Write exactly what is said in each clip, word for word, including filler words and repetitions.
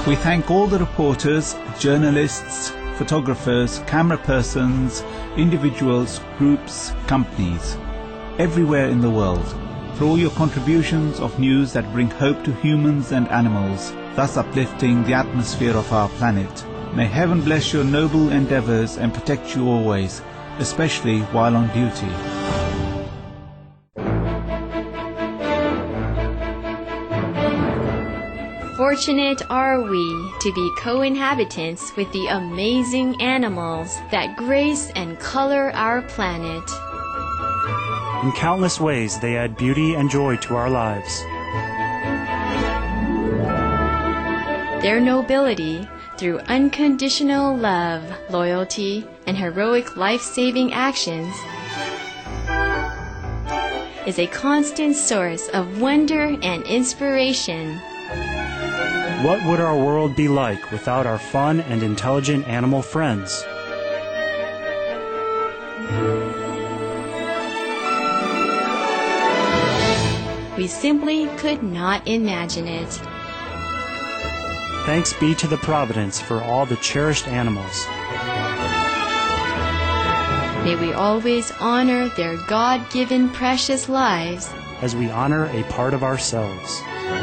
We thank all the reporters, journalists, photographers, camera persons, individuals, groups, companies, everywhere in the world, for all your contributions of news that bring hope to humans and animals, thus uplifting the atmosphere of our planet. May heaven bless your noble endeavors and protect you always, especially while on duty. Fortunate are we to be co-inhabitants with the amazing animals that grace and color our planet. In countless ways, they add beauty and joy to our lives. Their nobility, through unconditional love, loyalty, and heroic life-saving actions, is a constant source of wonder and inspiration. What would our world be like without our fun and intelligent animal friends? We simply could not imagine it. Thanks be to the Providence for all the cherished animals. May we always honor their God-given precious lives as we honor a part of ourselves.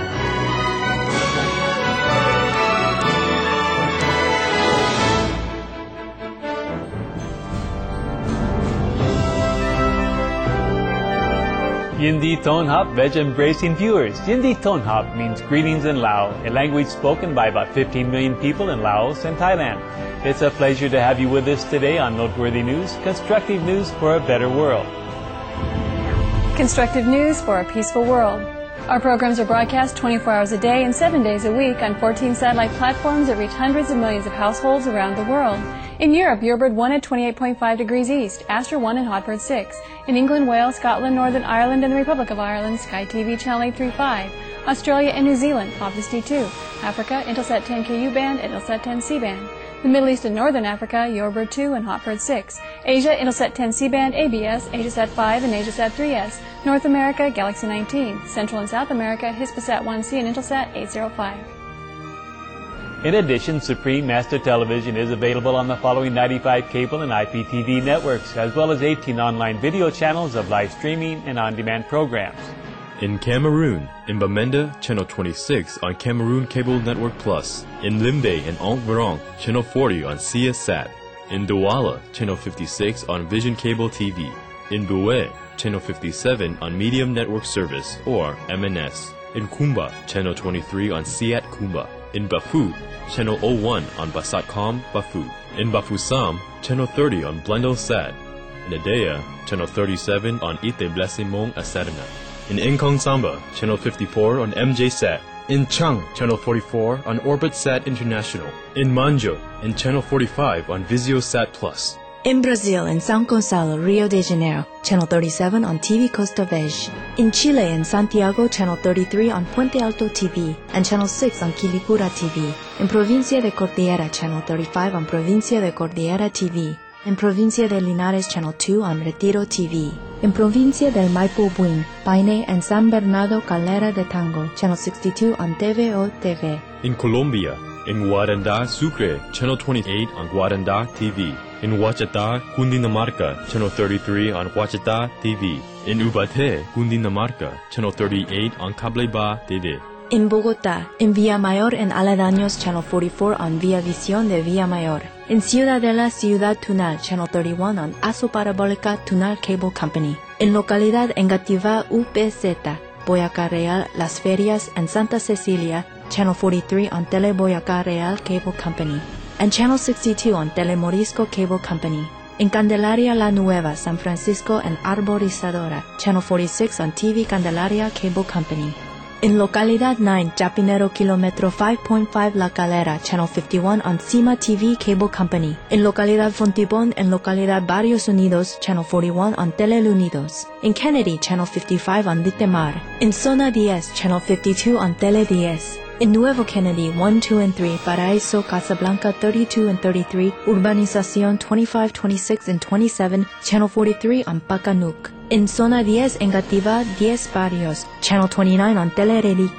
Yindi Tonhap, veg-embracing viewers. Yindi Tonhap means greetings in Lao, a language spoken by about fifteen million people in Laos and Thailand. It's a pleasure to have you with us today on Noteworthy News, constructive news for a better world. Constructive news for a peaceful world. Our programs are broadcast twenty-four hours a day and seven days a week on fourteen satellite platforms that reach hundreds of millions of households around the world. In Europe, Yorebird one at twenty-eight point five degrees east, Astra one and Hotbird six. In England, Wales, Scotland, Northern Ireland, and the Republic of Ireland, Sky T V channel eight thirty-five. Australia and New Zealand, Optus D two. Africa, Intelsat ten K U band and Intelsat ten C band. The Middle East and Northern Africa, Yorebird two and Hotbird six. Asia, Intelsat ten C band, A B S, AsiaSat five, and AsiaSat three S. North America, Galaxy nineteen. Central and South America, Hispasat one C and Intelsat eight oh five. In addition, Supreme Master Television is available on the following ninety-five cable and I P T V networks, as well as eighteen online video channels of live streaming and on-demand programs. In Cameroon, in Bamenda, Channel twenty-six on Cameroon Cable Network Plus. In Limbe and Antwerp, Channel forty on C S Sat. In Douala, Channel fifty-six on Vision Cable T V. In Boué, Channel fifty-seven on Medium Network Service, or M N S. In Kumba, Channel twenty-three on Siat Kumba. In Bafu, Channel oh one on Basatcom Bafu. In Bafusam, Channel thirty on Blendosat. In Adea, Channel thirty-seven on Ite Blessimong Asadana. In Nkong Samba, Channel fifty-four on M J Sat. In Chang, Channel forty-four on OrbitSat International. In Manjo, in Channel forty-five on VisioSat Plus. In Brazil, in São Gonçalo, Rio de Janeiro, Channel thirty-seven on T V Costa Verde. In Chile, in Santiago, Channel thirty-three on Puente Alto T V and Channel six on Quilicura T V. In Provincia de Cordillera, Channel thirty-five on Provincia de Cordillera T V. In Provincia de Linares, Channel two on Retiro T V. In Provincia del Maipo Buin, Paine and San Bernardo Calera de Tango, Channel sixty-two on T V O T V. In Colombia, in Guaranda, Sucre, Channel twenty-eight on Guaranda T V. In Huachata, Cundinamarca, Channel thirty-three on Huachata T V. In Ubaté, Cundinamarca, Channel thirty-eight on Cableba T V. In Bogotá, in Villamayor and Aledaños, Channel forty-four on Via Visión de Villamayor. In Ciudadela, Ciudad Tunal, Channel thirty-one on Aso Parabólica Tunal Cable Company. In Localidad Engativá U P Z, Boyacá Real, Las Ferias, and Santa Cecilia, Channel forty-three on Tele Boyacá Real Cable Company. And Channel sixty-two on Telemorisco Cable Company. In Candelaria La Nueva, San Francisco and Arborizadora, Channel forty-six on T V Candelaria Cable Company. In Localidad nine, Chapinero Kilometro five point five La Calera, Channel fifty-one on Cima T V Cable Company. In Localidad Fontibón and Localidad Barrios Unidos, Channel forty-one on Teleunidos. In Kennedy, Channel fifty-five on Litemar. In Zona ten, Channel fifty-two on Tele ten. In Nuevo Kennedy, one, two, and three, Paraíso, Casablanca, thirty-two and thirty-three, Urbanización twenty-five, twenty-six, and twenty-seven, Channel forty-three on Pacanuc. In Zona ten, Engativá, ten Barrios, Channel twenty-nine on Telereliquia.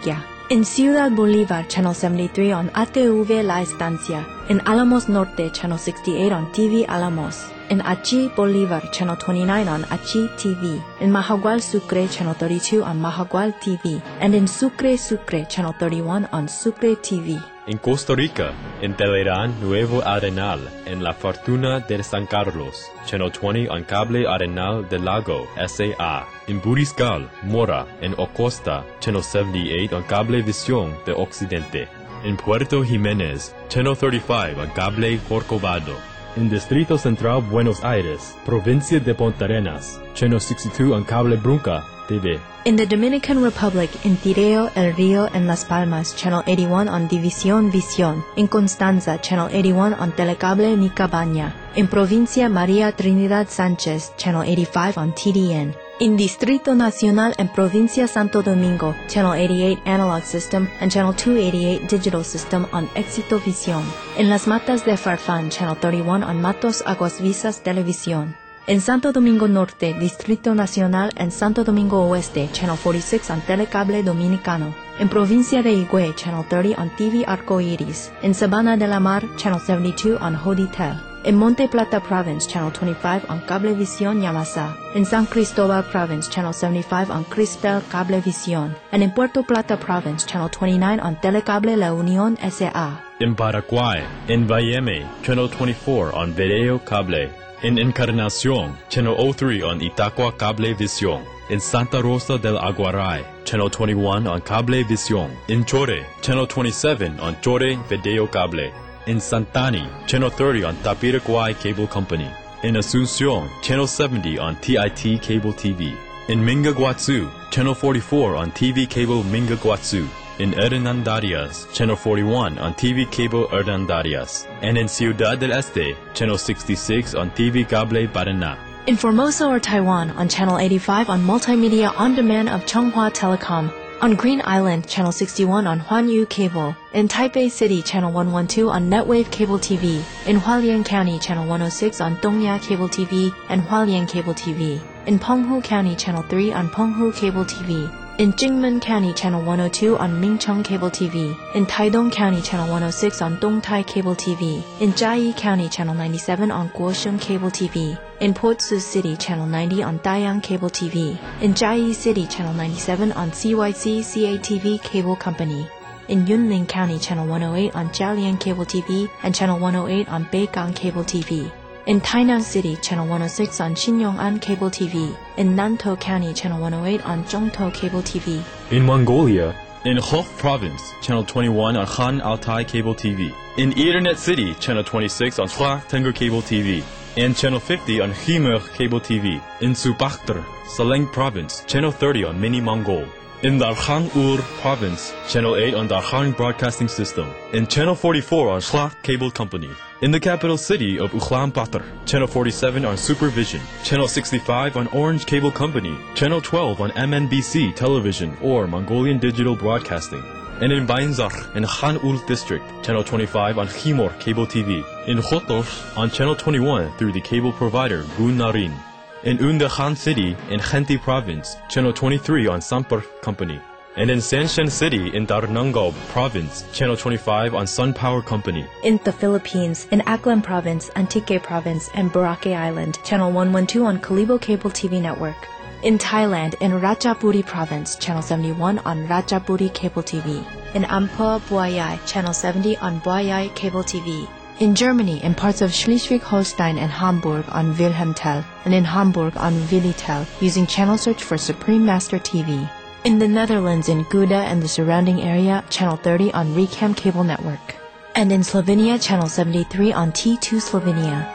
In Ciudad Bolívar, Channel seventy-three on A T V La Estancia. In Alamos Norte, Channel sixty-eight on T V Alamos. In Achi Bolívar, Channel twenty-nine on Achi T V. In Mahagual Sucre, Channel thirty-two on Mahagual T V. And in Sucre Sucre, Channel thirty-one on Sucre T V. In Costa Rica, in Telerán Nuevo Arenal, en La Fortuna de San Carlos, Channel twenty on Cable Arenal del Lago, S A A. In Buriscal, Mora, en Ocosta, Channel seventy-eight on Cable Visión de Occidente. In Puerto Jiménez, Channel thirty-five on Cable Corcovado. In Distrito Central Buenos Aires, Provincia de Puntarenas, Channel sixty-two on Cable Brunca T V. In the Dominican Republic, in Tireo, El Rio, and Las Palmas, Channel eighty-one on División Visión. In Constanza, Channel eighty-one on Telecable Mi Cabaña. In Provincia María Trinidad Sánchez, Channel eighty-five on T D N. In Distrito Nacional and Provincia Santo Domingo, Channel eighty-eight Analog System and Channel two eighty-eight Digital System on Éxito Visión. In Las Matas de Farfán, Channel thirty-one on Matos Aguas Visas Televisión. In Santo Domingo Norte, Distrito Nacional and Santo Domingo Oeste, Channel forty-six on Telecable Dominicano. In Provincia de Higüey, Channel thirty on T V Arcoiris. In Sabana de la Mar, Channel seventy-two on Hoditel. In Monte Plata Province, Channel twenty-five on Cablevisión Yamasa. In San Cristobal Province, Channel seventy-five on Crispel Cablevisión. And in Puerto Plata Province, Channel twenty-nine on Telecable La Unión S A. In Paraguay, in Bayeme, Channel twenty-four on Video Cable. In Encarnación, Channel oh three on Itacua Cablevisión. In Santa Rosa del Aguaray, Channel twenty-one on Cablevisión. In Chore, Channel twenty-seven on Chore Video Cable. In Santani, Channel thirty on Tapiraquay Cable Company. In Asunción, Channel seventy on T I T Cable T V. In Mingaguazú, Channel forty-four on T V Cable Mingaguazú. In Hernandarias, Channel forty-one on T V Cable Hernandarias. And in Ciudad del Este, Channel sixty-six on T V Cable Paraná. In Formosa or Taiwan, on Channel eighty-five on Multimedia On Demand of Chunghwa Telecom. On Green Island, Channel sixty-one on Huanyu Cable. In Taipei City, Channel one twelve on Netwave Cable T V. In Hualien County, Channel one oh six on Dongya Cable T V and Hualien Cable T V. In Penghu County, Channel three on Penghu Cable T V. In Jingmen County, Channel one oh two on Mincheng Cable T V. In Taidong County, Channel one oh six on Dongtai Cable T V. In Jiayi County, Channel ninety-seven on Guosheng Cable T V. In Port Sioux City, Channel ninety on Dayang Cable T V. In Jiayi City, Channel ninety-seven on C Y C C A T V Cable Company. In Yunlin County, Channel one oh eight on Jialian Cable T V and Channel one oh eight on Beigang Cable T V. In Tainan City, Channel one oh six on Xinyongan Cable T V. In Nantou County, Channel one oh eight on Zhongtou Cable T V. In Mongolia, in Hof Province, Channel twenty-one on Han Altai Cable T V. In Ethernet City, Channel twenty-six on Hua Tenger Cable T V. And Channel fifty on Himer Cable T V. In Subakhtar, Saleng Province, Channel thirty on Mini Mongol. In Darkhan Ur Province, Channel eight on Darkhan Broadcasting System. In Channel forty-four on Shla Cable Company. In the capital city of Ulaanbaatar, Channel forty-seven on Supervision. Channel sixty-five on Orange Cable Company. Channel twelve on M N B C Television or Mongolian Digital Broadcasting. And in Bainzar in Han Ul District, Channel twenty-five on Himor Cable T V. In Khotos on Channel twenty-one through the cable provider Gun Narin. In Unda Khan City in Khenti Province, Channel twenty-three on Sampur Company. And in Sanshan City in Darnangob Province, Channel twenty-five on Sun Power Company. In the Philippines, in Aklan Province, Antique Province, and Boracay Island, Channel one twelve on Kalibo Cable T V Network. In Thailand, in Ratchaburi Province, Channel seventy-one on Ratchaburi Cable T V. In Amphoe Buayai, Channel seventy on Buayai Cable T V. In Germany, in parts of Schleswig-Holstein and Hamburg on Wilhelmtel, and in Hamburg on Willitel, using channel search for Supreme Master T V. In the Netherlands, in Gouda and the surrounding area, Channel thirty on Recam Cable Network. And in Slovenia, Channel seventy-three on T two Slovenia.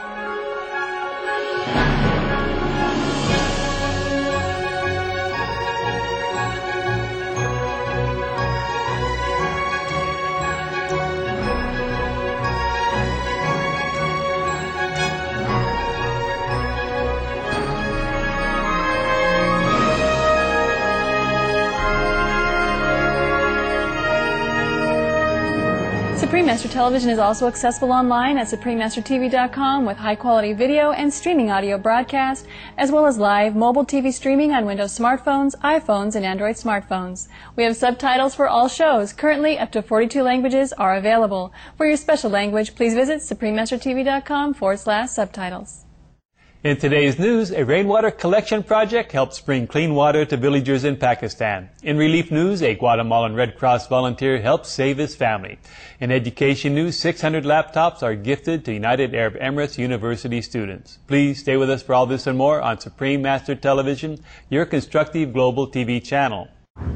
Supreme Master Television is also accessible online at supreme master t v dot com with high-quality video and streaming audio broadcast, as well as live mobile T V streaming on Windows smartphones, iPhones, and Android smartphones. We have subtitles for all shows. Currently, up to forty-two languages are available. For your special language, please visit supreme master t v dot com forward slash subtitles. In today's news, a rainwater collection project helps bring clean water to villagers in Pakistan. In relief news, a Guatemalan Red Cross volunteer helps save his family. In education news, six hundred laptops are gifted to United Arab Emirates University students. Please stay with us for all this and more on Supreme Master Television, your constructive global T V channel.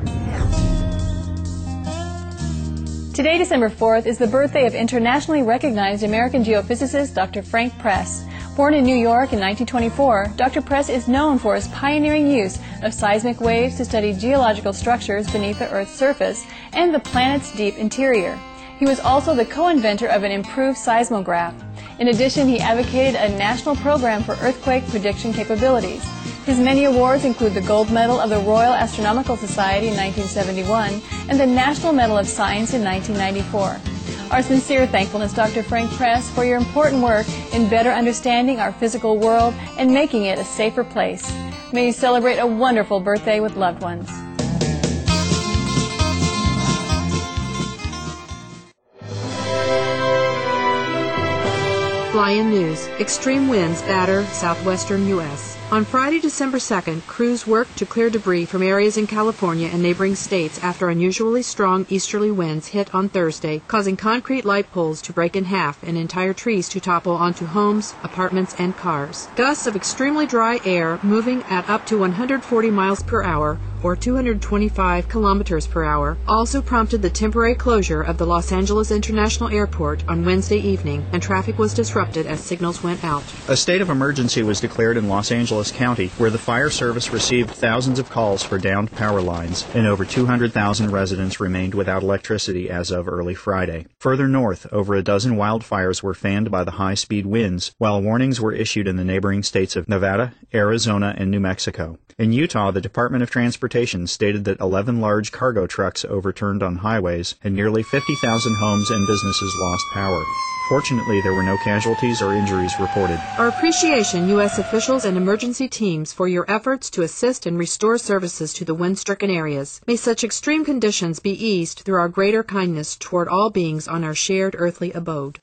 Today, December fourth, is the birthday of internationally recognized American geophysicist Doctor Frank Press. Born in New York in nineteen twenty-four, Doctor Press is known for his pioneering use of seismic waves to study geological structures beneath the Earth's surface and the planet's deep interior. He was also the co-inventor of an improved seismograph. In addition, he advocated a national program for earthquake prediction capabilities. His many awards include the Gold Medal of the Royal Astronomical Society in nineteen seventy-one and the National Medal of Science in nineteen ninety-four. Our sincere thankfulness, Doctor Frank Press, for your important work in better understanding our physical world and making it a safer place. May you celebrate a wonderful birthday with loved ones. Fly-in news. Extreme winds batter southwestern U S On Friday, December second, crews worked to clear debris from areas in California and neighboring states after unusually strong easterly winds hit on Thursday, causing concrete light poles to break in half and entire trees to topple onto homes, apartments, and cars. Gusts of extremely dry air moving at up to one hundred forty miles per hour or two hundred twenty-five kilometers per hour also prompted the temporary closure of the Los Angeles International Airport on Wednesday evening, and traffic was disrupted as signals went out. A state of emergency was declared in Los Angeles County, where the fire service received thousands of calls for downed power lines, and over two hundred thousand residents remained without electricity as of early Friday. Further north, over a dozen wildfires were fanned by the high-speed winds, while warnings were issued in the neighboring states of Nevada, Arizona, and New Mexico. In Utah, the Department of Transportation stated that eleven large cargo trucks overturned on highways and nearly fifty thousand homes and businesses lost power. Fortunately, there were no casualties or injuries reported. Our appreciation, U S officials and emergency teams, for your efforts to assist and restore services to the wind-stricken areas. May such extreme conditions be eased through our greater kindness toward all beings on our shared earthly abode.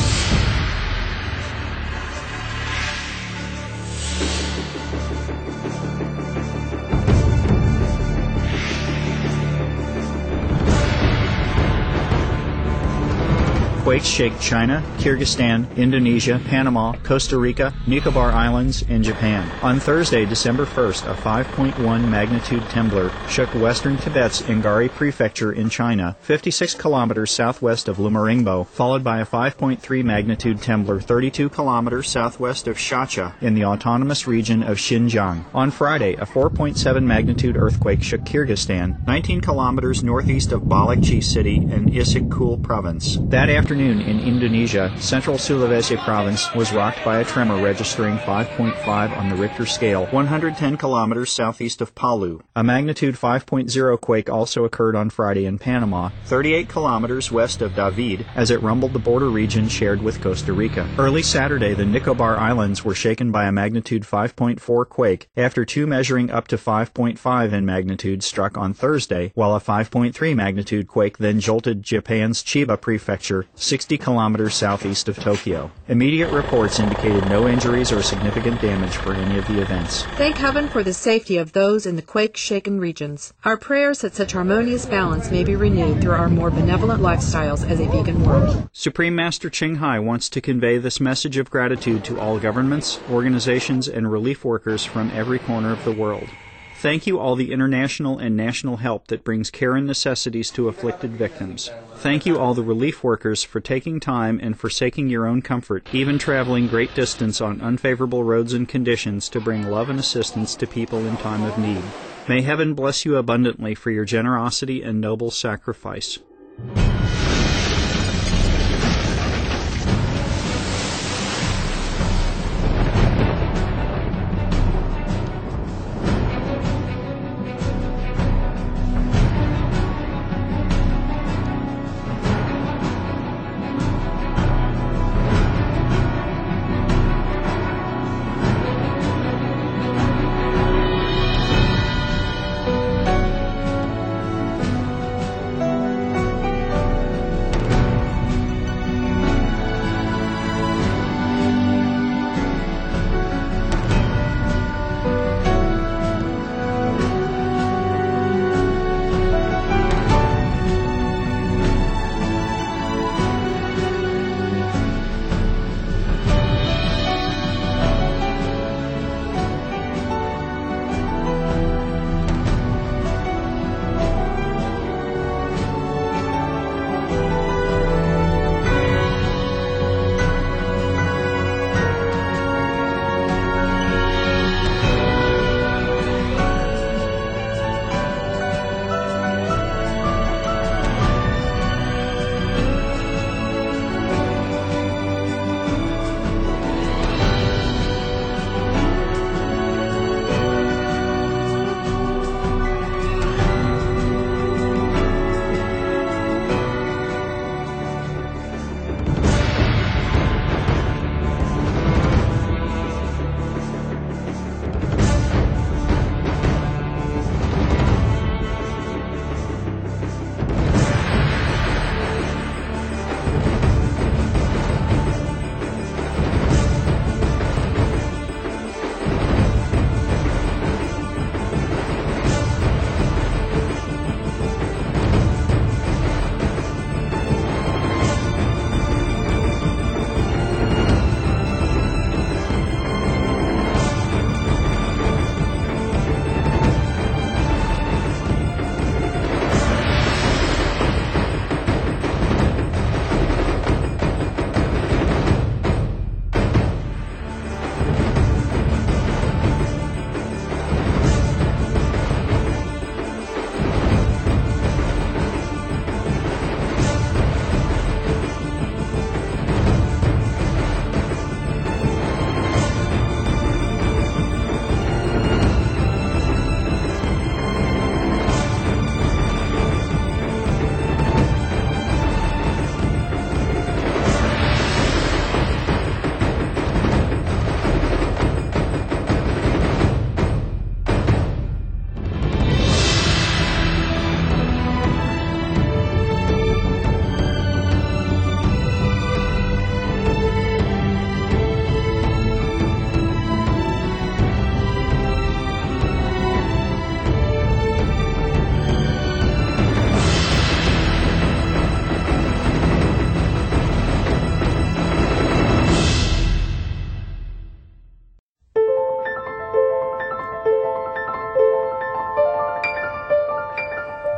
Quakes shake China, Kyrgyzstan, Indonesia, Panama, Costa Rica, Nicobar Islands, and Japan. On Thursday, December first, a five point one magnitude tremblor shook western Tibet's Ngari Prefecture in China, fifty-six kilometers southwest of Lumaringbo, followed by a five point three magnitude tremblor thirty-two kilometers southwest of Shacha in the autonomous region of Xinjiang. On Friday, a four point seven magnitude earthquake shook Kyrgyzstan, nineteen kilometers northeast of Balikci City in Isyk-Kul Province. That afternoon, in Indonesia, central Sulawesi province was rocked by a tremor registering five point five on the Richter scale, one hundred ten kilometers southeast of Palu. A magnitude five point oh quake also occurred on Friday in Panama, thirty-eight kilometers west of David, as it rumbled the border region shared with Costa Rica. Early Saturday, the Nicobar Islands were shaken by a magnitude five point four quake, after two measuring up to five point five in magnitude struck on Thursday, while a five point three magnitude quake then jolted Japan's Chiba Prefecture, sixty kilometers southeast of Tokyo. Immediate reports indicated no injuries or significant damage for any of the events. Thank heaven for the safety of those in the quake-shaken regions. Our prayers that such harmonious balance may be renewed through our more benevolent lifestyles as a vegan world. Supreme Master Ching Hai wants to convey this message of gratitude to all governments, organizations, and relief workers from every corner of the world. Thank you all the international and national help that brings care and necessities to afflicted victims. Thank you all the relief workers for taking time and forsaking your own comfort, even traveling great distance on unfavorable roads and conditions to bring love and assistance to people in time of need. May heaven bless you abundantly for your generosity and noble sacrifice.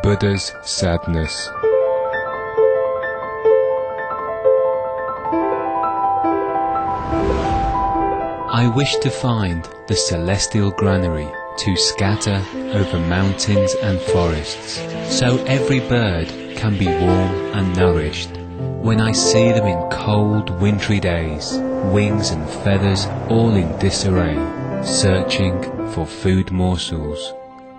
Buddha's sadness. I wish to find the celestial granary to scatter over mountains and forests, so every bird can be warm and nourished. When I see them in cold, wintry days, wings and feathers all in disarray, searching for food morsels.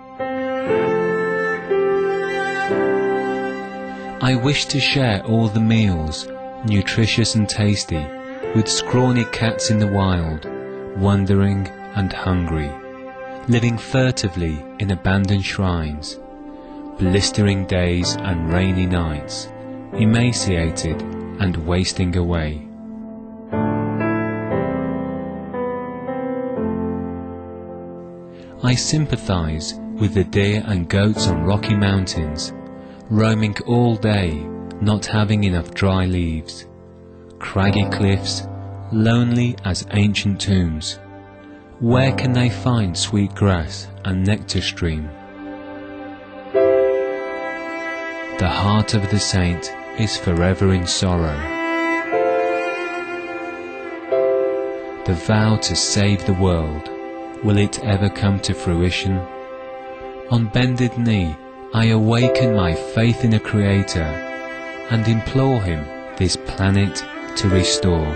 I wish to share all the meals, nutritious and tasty, with scrawny cats in the wild, wandering and hungry, living furtively in abandoned shrines, blistering days and rainy nights, emaciated and wasting away. I sympathize with the deer and goats on rocky mountains, roaming all day, not having enough dry leaves, craggy cliffs, lonely as ancient tombs. Where can they find sweet grass and nectar stream? The heart of the saint is forever in sorrow. The vow to save the world, will it ever come to fruition? On bended knee, I awaken my faith in a Creator and implore Him this planet to restore.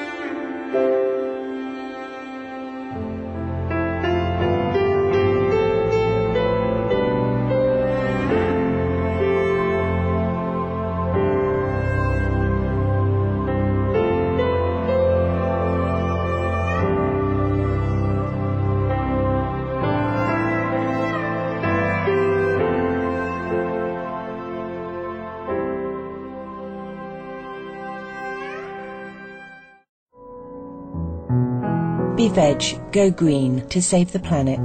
Be veg, go green to save the planet.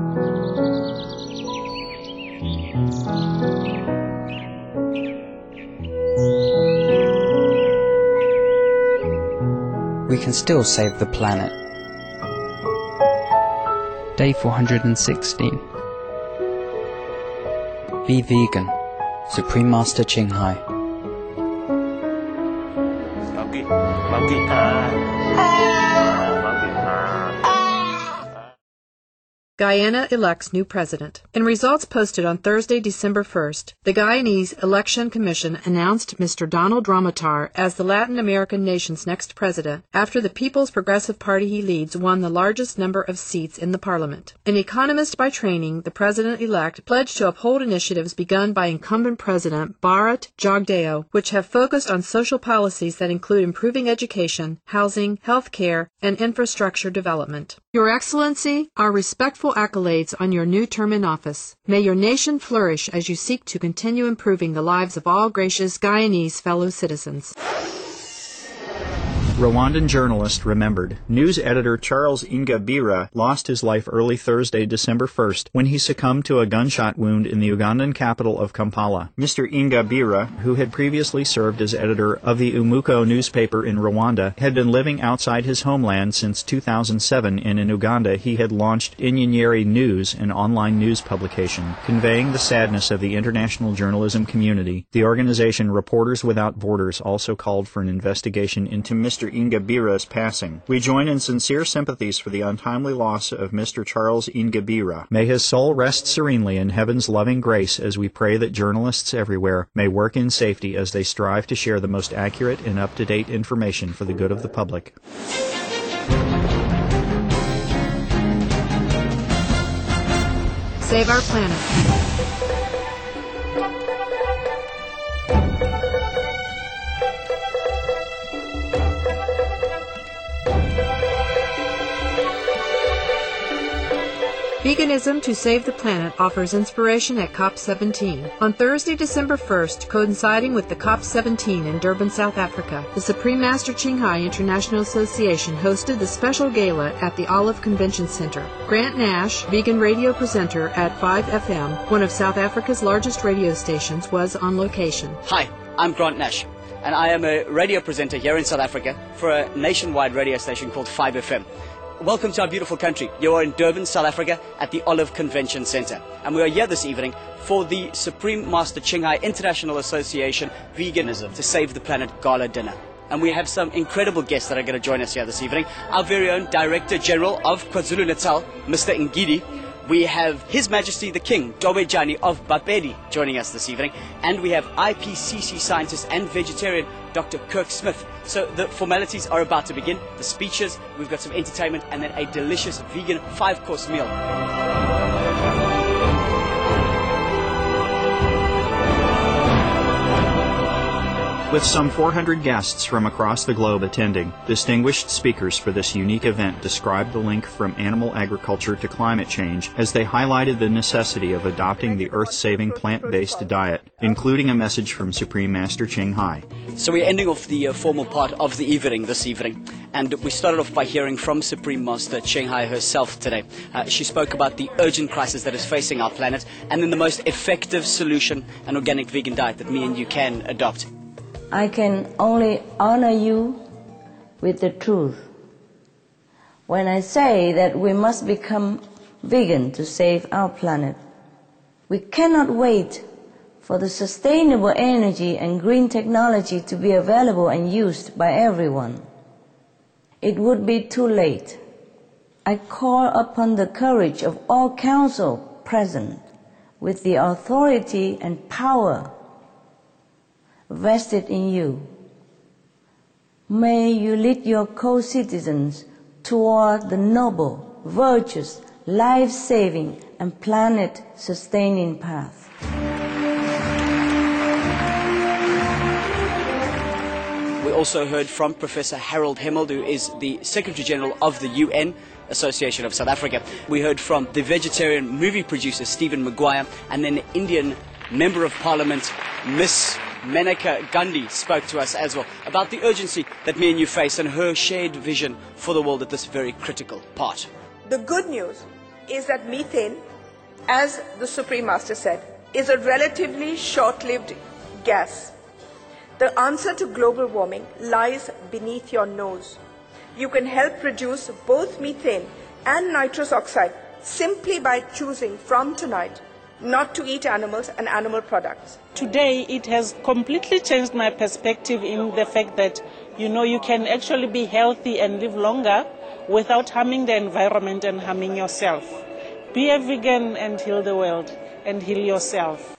We can still save the planet. Day four hundred sixteen. Be vegan. Supreme Master Ching Hai. Monkey, monkey, uh. Guyana elects new president. In results posted on Thursday, December first, the Guyanese Election Commission announced Mister Donald Ramotar as the Latin American nation's next president after the People's Progressive Party he leads won the largest number of seats in the parliament. An economist by training, the president-elect pledged to uphold initiatives begun by incumbent president Bharat Jagdeo, which have focused on social policies that include improving education, housing, health care, and infrastructure development. Your Excellency, our respectful accolades on your new term in office. May your nation flourish as you seek to continue improving the lives of all gracious Guyanese fellow citizens. Rwandan journalist remembered. News editor Charles Ingabire lost his life early Thursday, December first, when he succumbed to a gunshot wound in the Ugandan capital of Kampala. Mister Ingabire, who had previously served as editor of the Umuko newspaper in Rwanda, had been living outside his homeland since two thousand seven, and in Uganda he had launched Inyenyeri News, an online news publication, conveying the sadness of the international journalism community. The organization Reporters Without Borders also called for an investigation into Mister Ingabire's passing. We join in sincere sympathies for the untimely loss of Mister Charles Ingabire. May his soul rest serenely in heaven's loving grace as we pray that journalists everywhere may work in safety as they strive to share the most accurate and up-to-date information for the good of the public. Save our planet. Veganism to Save the Planet offers inspiration at COP seventeen. On Thursday, December first, coinciding with the COP seventeen in Durban, South Africa, the Supreme Master Ching Hai International Association hosted the special gala at the Olive Convention Center. Grant Nash, vegan radio presenter at five F M, one of South Africa's largest radio stations, was on location. Hi, I'm Grant Nash, and I am a radio presenter here in South Africa for a nationwide radio station called five F M. Welcome to our beautiful country. You are in Durban, South Africa at the Olive Convention Center. And we are here this evening for the Supreme Master Ching Hai International Association Veganism to Save the Planet Gala Dinner. And we have some incredible guests that are going to join us here this evening. Our very own Director General of KwaZulu-Natal, Mister Ngidi. We have His Majesty the King, Dobejani of Bapedi, joining us this evening. And we have I P C C scientist and vegetarian, Doctor Kirk Smith. So the formalities are about to begin. The speeches, we've got some entertainment, and then a delicious vegan five-course meal. With some four hundred guests from across the globe attending, distinguished speakers for this unique event described the link from animal agriculture to climate change as they highlighted the necessity of adopting the earth-saving plant-based diet, including a message from Supreme Master Ching Hai. So we're ending off the uh, formal part of the evening this evening, and we started off by hearing from Supreme Master Ching Hai herself today. Uh, she spoke about the urgent crisis that is facing our planet, and then the most effective solution, an organic vegan diet that me and you can adopt. I can only honor you with the truth when I say that we must become vegan to save our planet. We cannot wait for the sustainable energy and green technology to be available and used by everyone. It would be too late. I call upon the courage of all council present with the authority and power vested in you. May you lead your co-citizens toward the noble, virtuous, life-saving, and planet-sustaining path. We also heard from Professor Harold Hemmel, who is the Secretary General of the U N Association of South Africa. We heard from the vegetarian movie producer Stephen Maguire, and then the Indian Member of Parliament, Miss Maneka Gandhi, spoke to us as well about the urgency that me and you face and her shared vision for the world at this very critical part. The good news is that methane, as the Supreme Master said, is a relatively short-lived gas. The answer to global warming lies beneath your nose. You can help reduce both methane and nitrous oxide simply by choosing from tonight not to eat animals and animal products. Today it has completely changed my perspective in the fact that, you know, you can actually be healthy and live longer without harming the environment and harming yourself. Be a vegan and heal the world and heal yourself.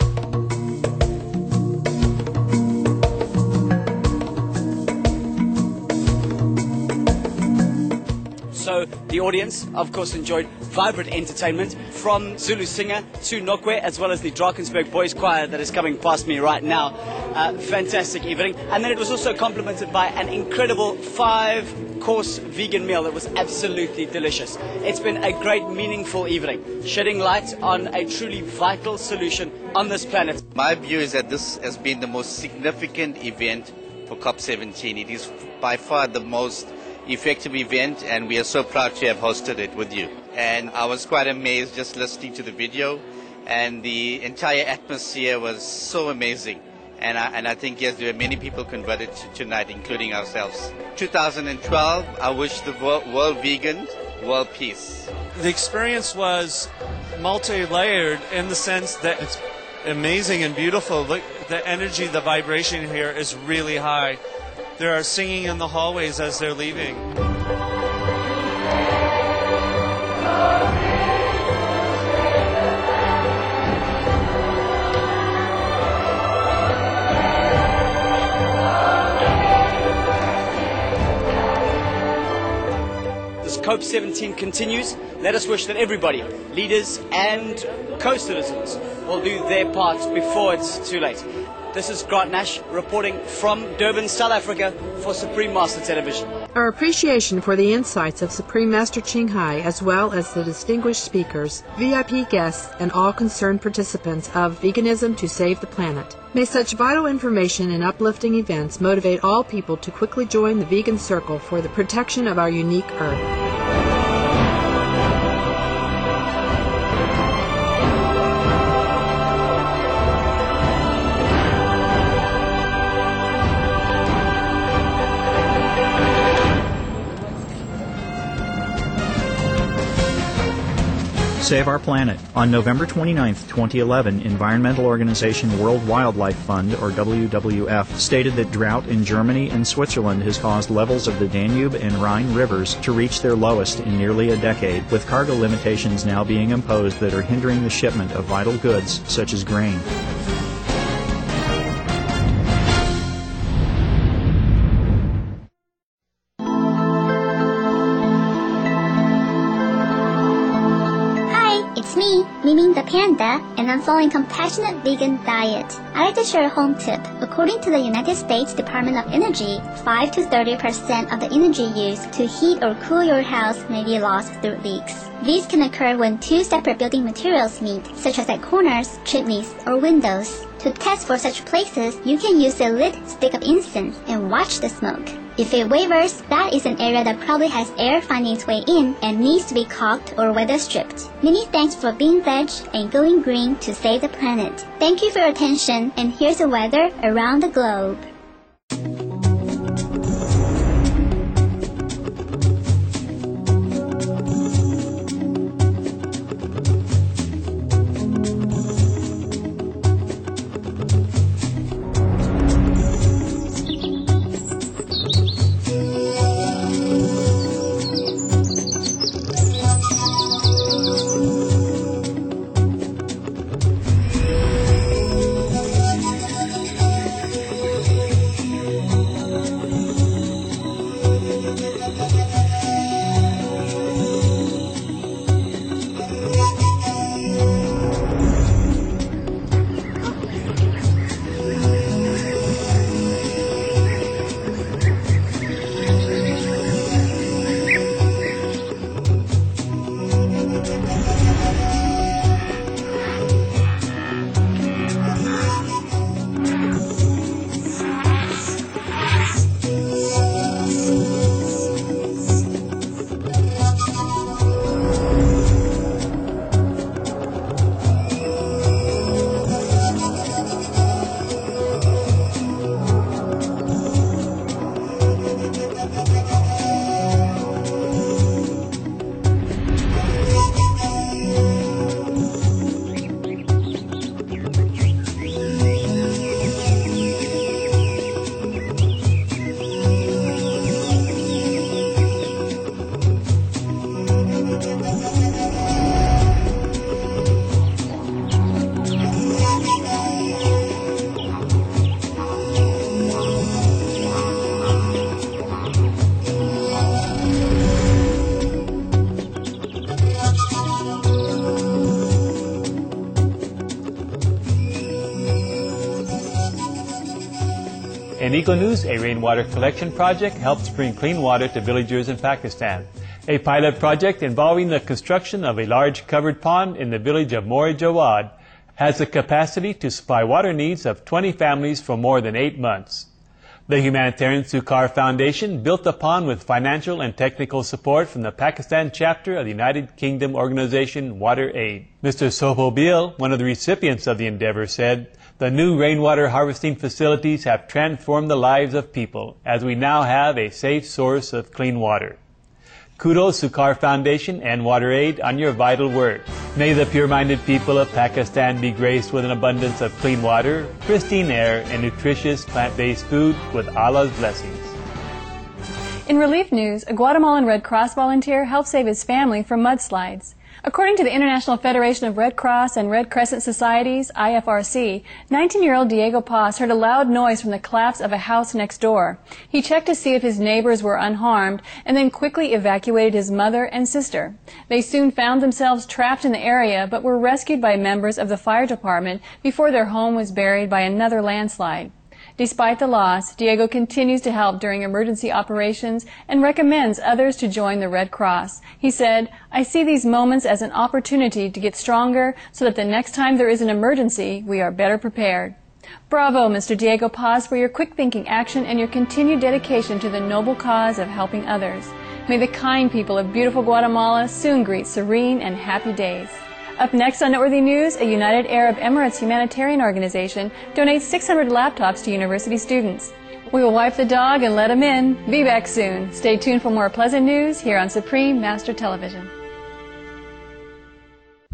So the audience, of course, enjoyed vibrant entertainment from Zulu Singer to Nokwe, as well as the Drakensberg Boys Choir that is coming past me right now. Uh, fantastic evening. And then it was also complemented by an incredible five-course vegan meal that was absolutely delicious. It's been a great, meaningful evening, shedding light on a truly vital solution on this planet. My view is that this has been the most significant event for COP seventeen. It is by far the most effective event, and we are so proud to have hosted it with you. And I was quite amazed just listening to the video, and the entire atmosphere was so amazing. And I, and I think, yes, there were many people converted to tonight, including ourselves. two thousand twelve, I wish the world, world vegan, world peace. The experience was multi-layered in the sense that it's amazing and beautiful. Look, the energy, the vibration here is really high. There are singing in the hallways as they're leaving. This COP seventeen continues. Let us wish that everybody, leaders and co-citizens, will do their part before it's too late. This is Grant Nash reporting from Durban, South Africa for Supreme Master Television. Our appreciation for the insights of Supreme Master Ching Hai, as well as the distinguished speakers, V I P guests, and all concerned participants of Veganism to Save the Planet. May such vital information and uplifting events motivate all people to quickly join the vegan circle for the protection of our unique Earth. Save Our Planet. On November twenty-ninth, twenty eleven, environmental organization World Wildlife Fund, or W W F, stated that drought in Germany and Switzerland has caused levels of the Danube and Rhine rivers to reach their lowest in nearly a decade, with cargo limitations now being imposed that are hindering the shipment of vital goods such as grain. It's me, Miming the Panda, and I'm following compassionate vegan diet. I'd like to share a home tip. According to the United States Department of Energy, five to thirty percent of the energy used to heat or cool your house may be lost through leaks. These can occur when two separate building materials meet, such as at corners, chimneys, or windows. To test for such places, you can use a lit stick of incense and watch the smoke. If it wavers, that is an area that probably has air finding its way in and needs to be caulked or weather stripped. Many thanks for being veg and going green to save the planet. Thank you for your attention, and here's the weather around the globe. In EcoNews, a rainwater collection project helps bring clean water to villagers in Pakistan. A pilot project involving the construction of a large covered pond in the village of Mor Jawad has the capacity to supply water needs of twenty families for more than eight months. The humanitarian Sukar Foundation built the pond with financial and technical support from the Pakistan chapter of the United Kingdom organization Water Aid. Mister Sohobil, one of the recipients of the endeavor, said, "The new rainwater harvesting facilities have transformed the lives of people, as we now have a safe source of clean water." Kudos Sukar Foundation and Water Aid on your vital work. May the pure-minded people of Pakistan be graced with an abundance of clean water, pristine air, and nutritious plant-based food with Allah's blessings. In relief news, a Guatemalan Red Cross volunteer helped save his family from mudslides. According to the International Federation of Red Cross and Red Crescent Societies, I F R C, nineteen-year-old Diego Paz heard a loud noise from the collapse of a house next door. He checked to see if his neighbors were unharmed and then quickly evacuated his mother and sister. They soon found themselves trapped in the area but were rescued by members of the fire department before their home was buried by another landslide. Despite the loss, Diego continues to help during emergency operations and recommends others to join the Red Cross. He said, "I see these moments as an opportunity to get stronger so that the next time there is an emergency, we are better prepared." Bravo, Mister Diego Paz, for your quick-thinking action and your continued dedication to the noble cause of helping others. May the kind people of beautiful Guatemala soon greet serene and happy days. Up next on Noteworthy News, a United Arab Emirates humanitarian organization donates six hundred laptops to university students. We will wipe the dog and let him in. Be back soon. Stay tuned for more pleasant news here on Supreme Master Television.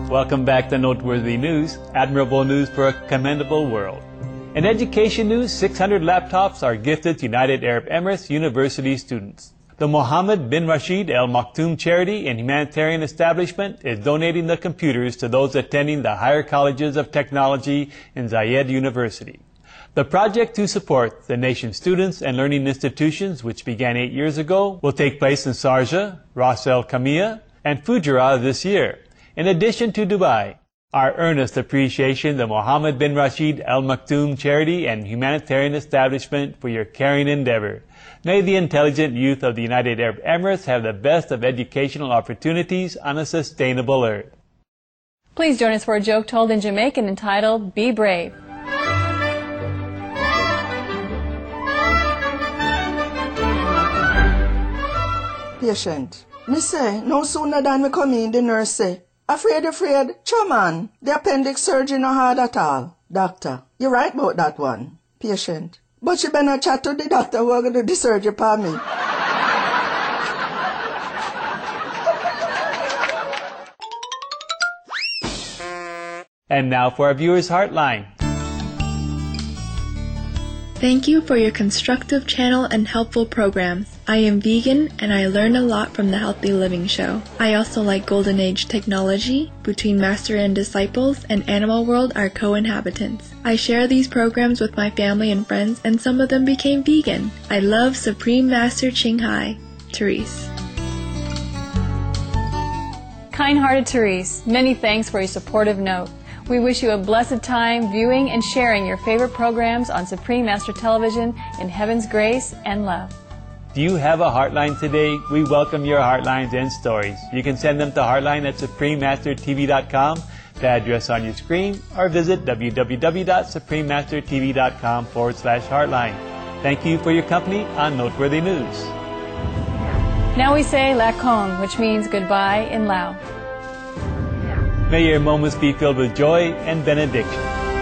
Welcome back to Noteworthy News, admirable news for a commendable world. In education news, six hundred laptops are gifted to United Arab Emirates University students. The Mohammed bin Rashid Al Maktoum Charity and Humanitarian Establishment is donating the computers to those attending the higher colleges of technology in Zayed University. The project to support the nation's students and learning institutions, which began eight years ago, will take place in Sharjah, Ras Al Khaimah, and Fujairah this year, in addition to Dubai. Our earnest appreciation the Mohammed bin Rashid Al Maktoum Charity and Humanitarian Establishment for your caring endeavor. May the intelligent youth of the United Arab Emirates have the best of educational opportunities on a sustainable earth. Please join us for a joke told in Jamaican entitled, Be Brave. Patient. Me say, no sooner than me come in, the nurse say, Afraid, afraid, chairman, the appendix surgery no hard at all. Doctor, you right about that one. Patient. But you better chat to the doctor who are going to do the surgery for me. And now for our viewers' Heartline. Thank you for your constructive channel and helpful programs. I am vegan and I learn a lot from the Healthy Living Show. I also like Golden Age technology, Between Master and Disciples, and Animal World are co-inhabitants. I share these programs with my family and friends, and some of them became vegan. I love Supreme Master Ching Hai. Therese. Kind-hearted Therese, many thanks for your supportive note. We wish you a blessed time viewing and sharing your favorite programs on Supreme Master Television in Heaven's grace and love. Do you have a Heartline today? We welcome your Heartlines and stories. You can send them to heartline at supreme master t v dot com, the address on your screen, or visit w w w dot supreme master t v dot com forward slash heartline. Thank you for your company on Noteworthy News. Now we say La Kong, which means goodbye in Lao. May your moments be filled with joy and benediction.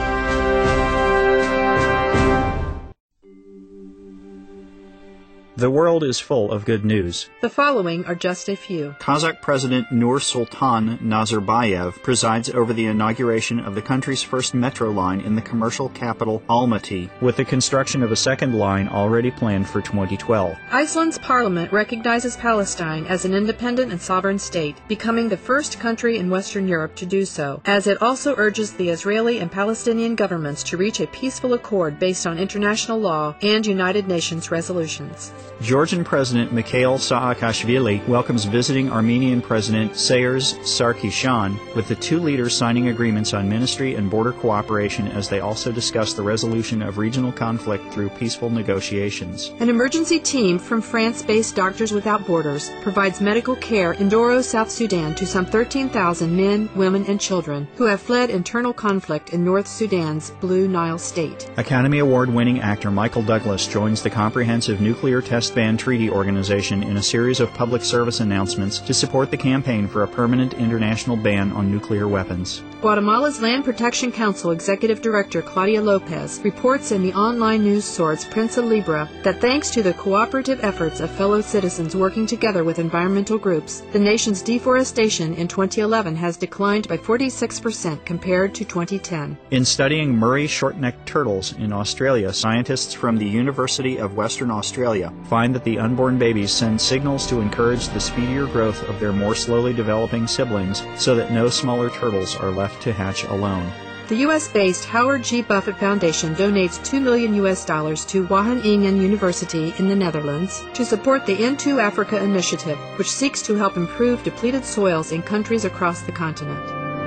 The world is full of good news. The following are just a few. Kazakh President Nur Sultan Nazarbayev presides over the inauguration of the country's first metro line in the commercial capital Almaty, with the construction of a second line already planned for twenty twelve. Iceland's parliament recognizes Palestine as an independent and sovereign state, becoming the first country in Western Europe to do so, as it also urges the Israeli and Palestinian governments to reach a peaceful accord based on international law and United Nations resolutions. Georgian President Mikhail Saakashvili welcomes visiting Armenian President Sayers Sarkisyan, with the two leaders signing agreements on ministry and border cooperation as they also discuss the resolution of regional conflict through peaceful negotiations. An emergency team from France-based Doctors Without Borders provides medical care in Doro, South Sudan to some thirteen thousand men, women, and children who have fled internal conflict in North Sudan's Blue Nile state. Academy Award-winning actor Michael Douglas joins the Comprehensive Nuclear Test Ban Treaty Organization in a series of public service announcements to support the campaign for a permanent international ban on nuclear weapons. Guatemala's Land Protection Council Executive Director Claudia Lopez reports in the online news source Prensa Libre that thanks to the cooperative efforts of fellow citizens working together with environmental groups, the nation's deforestation in twenty eleven has declined by forty-six percent compared to twenty ten. In studying Murray short-necked turtles in Australia, scientists from the University of Western Australia find that the unborn babies send signals to encourage the speedier growth of their more slowly developing siblings so that no smaller turtles are left to hatch alone. The U S-based Howard G. Buffett Foundation donates two million U S dollars to Wageningen University in the Netherlands to support the Into Africa initiative, which seeks to help improve depleted soils in countries across the continent.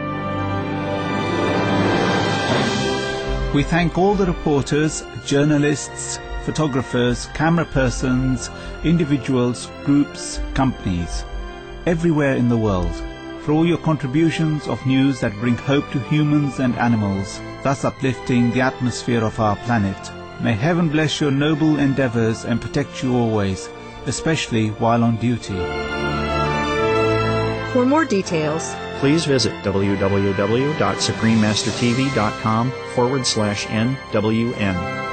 We thank all the reporters, journalists, photographers, camera persons, individuals, groups, companies, everywhere in the world, for all your contributions of news that bring hope to humans and animals, thus uplifting the atmosphere of our planet. May heaven bless your noble endeavors and protect you always, especially while on duty. For more details, please visit w w w dot supreme master t v dot com forward slash N W N.